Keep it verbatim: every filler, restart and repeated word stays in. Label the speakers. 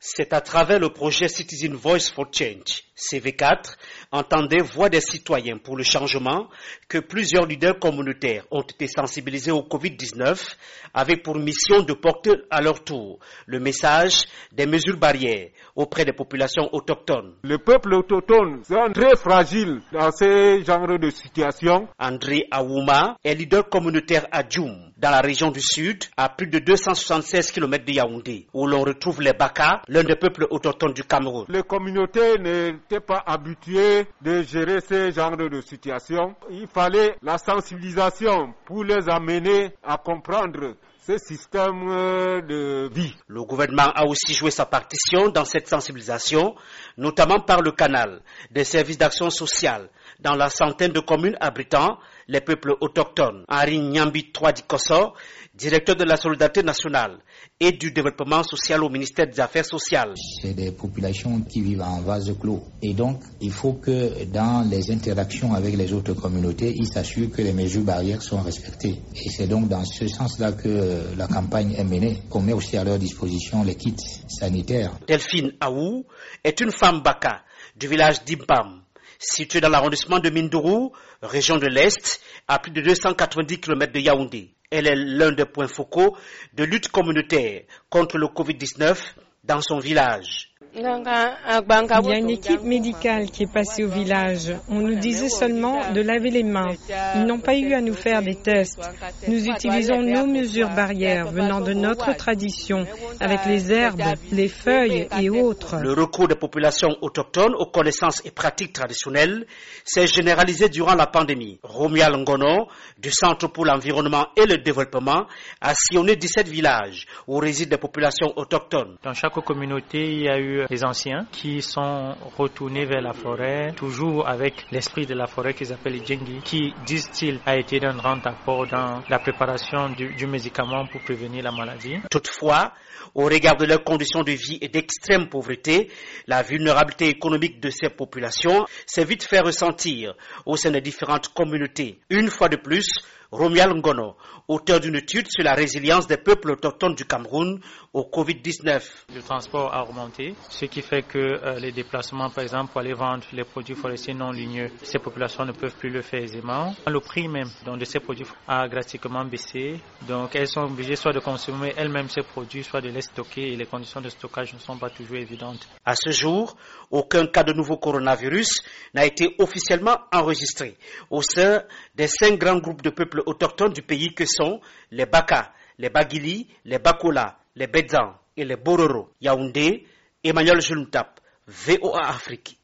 Speaker 1: C'est à travers le projet Citizen Voice for Change, C V quatre, entendez Voix des citoyens pour le changement, que plusieurs leaders communautaires ont été sensibilisés au covid dix-neuf avec pour mission de porter à leur tour le message des mesures barrières auprès des populations autochtones.
Speaker 2: Le peuple autochtone est très fragile dans ce genre de situation.
Speaker 1: André Aouma est leader communautaire à Djoum, dans la région du Sud, à plus de deux cent soixante-seize kilomètres de Yaoundé, où l'on retrouve les Baka, l'un des peuples autochtones du Cameroun.
Speaker 2: Les communautés n'étaient pas habituées de gérer ce genre de situation. Il fallait la sensibilisation pour les amener à comprendre ce système de vie.
Speaker 1: Le gouvernement a aussi joué sa partition dans cette sensibilisation, notamment par le canal des services d'action sociale dans la centaine de communes abritant les peuples autochtones. Henri Nyambi Troadikoso, directeur de la solidarité nationale et du développement social au ministère des Affaires sociales.
Speaker 3: C'est des populations qui vivent en vase clos. Et donc, il faut que dans les interactions avec les autres communautés, ils s'assurent que les mesures barrières sont respectées. Et c'est donc dans ce sens-là que la campagne est menée, qu'on met aussi à leur disposition les kits sanitaires.
Speaker 1: Delphine Aou est une femme Baka du village d'Impam, situé dans l'arrondissement de Mindourou, région de l'Est, à plus de deux cent quatre-vingt-dix kilomètres de Yaoundé. Elle est l'un des points focaux de lutte communautaire contre le covid dix-neuf dans son village.
Speaker 4: Il y a une équipe médicale qui est passée au village. On nous disait seulement de laver les mains. Ils n'ont pas eu à nous faire des tests. Nous utilisons nos mesures barrières venant de notre tradition, avec les herbes, les feuilles et autres.
Speaker 1: Le recours des populations autochtones aux connaissances et pratiques traditionnelles s'est généralisé durant la pandémie. Romuald Ngono, du Centre pour l'environnement et le développement, a sillonné dix-sept villages où résident des populations autochtones.
Speaker 5: Dans chaque communauté, il y a eu les anciens qui sont retournés vers la forêt, toujours avec l'esprit de la forêt qu'ils appellent les Djengi, qui, disent-ils, a été d'un grand apport dans la préparation du, du médicament pour prévenir la maladie.
Speaker 1: Toutefois, au regard de leurs conditions de vie et d'extrême pauvreté, la vulnérabilité économique de ces populations s'est vite fait ressentir au sein des différentes communautés. Une fois de plus, Romuald Ngono, auteur d'une étude sur la résilience des peuples autochtones du Cameroun au covid dix-neuf.
Speaker 5: Le transport a augmenté, ce qui fait que euh, les déplacements, par exemple, pour aller vendre les produits forestiers non ligneux, ces populations ne peuvent plus le faire aisément. Le prix même donc, de ces produits a drastiquement baissé, donc elles sont obligées soit de consommer elles-mêmes ces produits, soit de les stocker, et les conditions de stockage ne sont pas toujours évidentes.
Speaker 1: À ce jour, aucun cas de nouveau coronavirus n'a été officiellement enregistré au sein des cinq grands groupes de peuples autochtones du pays que sont les Baka, les Bagili, les Bakola, les Bedzan et les Bororo. Yaoundé, Emmanuel Juntap, V O A Afrique.